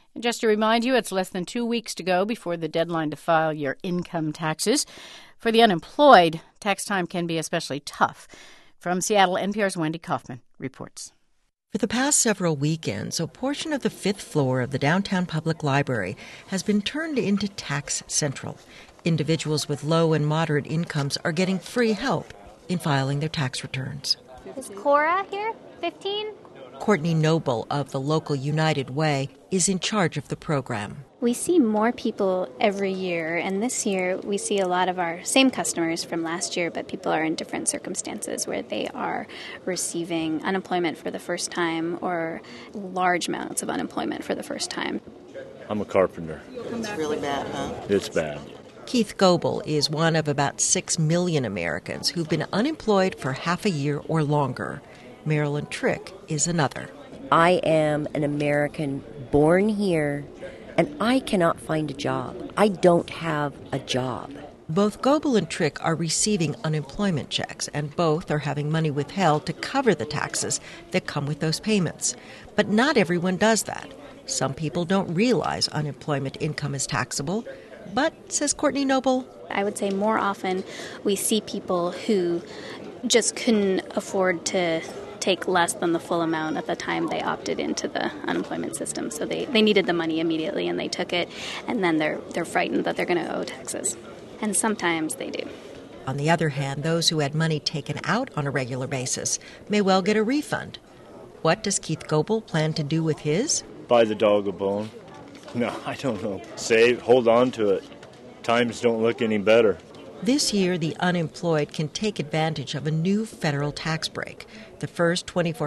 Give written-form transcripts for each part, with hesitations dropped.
And just to remind you, it's less than 2 weeks to go before the deadline to file your income taxes. For the unemployed, tax time can be especially tough. From Seattle, NPR's Wendy Kaufman reports. For the past several weekends, a portion of the 5th floor of the downtown public library has been turned into Tax Central. Individuals with low and moderate incomes are getting free help in filing their tax returns. Is Cora here? 15? Courtney Noble of the local United Way is in charge of the program. We see more people every year, and this year we see a lot of our same customers from last year, but people are in different circumstances where they are receiving unemployment for the first time or large amounts of unemployment for the first time. I'm a carpenter. It's really bad, huh? It's bad. Keith Goebel is one of about 6 million Americans who've been unemployed for half a year or longer. Marilyn Trick is another. I am an American born here, and I cannot find a job. I don't have a job. Both Goebel and Trick are receiving unemployment checks, and both are having money withheld to cover the taxes that come with those payments. But not everyone does that. Some people don't realize unemployment income is taxable. But, says Courtney Noble, I would say more often we see people who just couldn't afford to take less than the full amount at the time they opted into the unemployment system. So they needed the money immediately and they took it, and then they're frightened that they're going to owe taxes. And sometimes they do. On the other hand, those who had money taken out on a regular basis may well get a refund. What does Keith Goebel plan to do with his? Buy the dog a bone. No, I don't know. Save, hold on to it. Times don't look any better. This year, the unemployed can take advantage of a new federal tax break. The first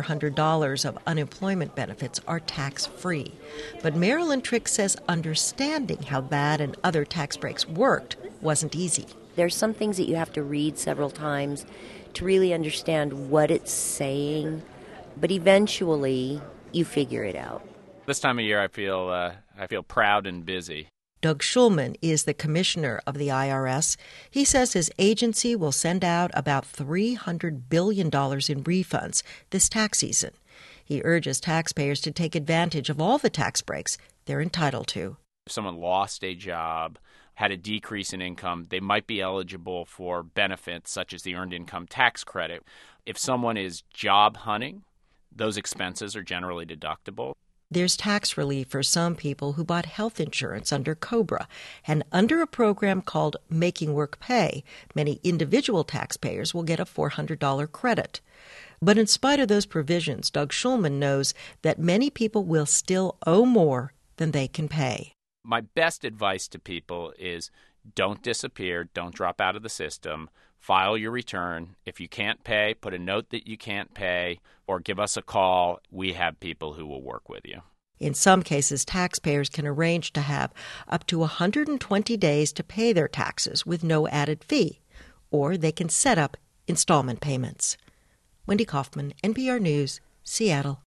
$2,400 of unemployment benefits are tax-free. But Marilyn Trick says understanding how that and other tax breaks worked wasn't easy. There's some things that you have to read several times to really understand what it's saying, but eventually you figure it out. This time of year, I feel proud and busy. Doug Shulman is the commissioner of the IRS. He says his agency will send out about $300 billion in refunds this tax season. He urges taxpayers to take advantage of all the tax breaks they're entitled to. If someone lost a job, had a decrease in income, they might be eligible for benefits such as the Earned Income Tax Credit. If someone is job hunting, those expenses are generally deductible. There's tax relief for some people who bought health insurance under COBRA, and under a program called Making Work Pay, many individual taxpayers will get a $400 credit. But in spite of those provisions, Doug Shulman knows that many people will still owe more than they can pay. My best advice to people is don't disappear, don't drop out of the system. File your return. If you can't pay, put a note that you can't pay, or give us a call. We have people who will work with you. In some cases, taxpayers can arrange to have up to 120 days to pay their taxes with no added fee, or they can set up installment payments. Wendy Kaufman, NPR News, Seattle.